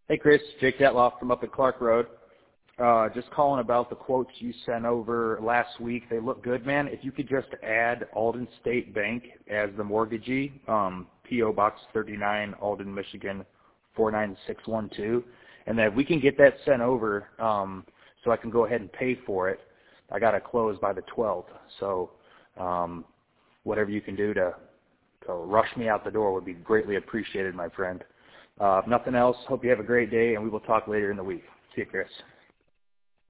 Hey, Chris. Jake Detloff from up at Clark Road. Just calling about the quotes you sent over last week. They look good, man. If you could just add Alden State Bank as the mortgagee, P.O. Box 39, Alden, Michigan, 49612. And then if we can get that sent over so I can go ahead and pay for it, I got to close by the 12th. So whatever you can do to rush me out the door would be greatly appreciated, my friend. If nothing else, hope you have a great day, and we will talk later in the week. See you, Chris.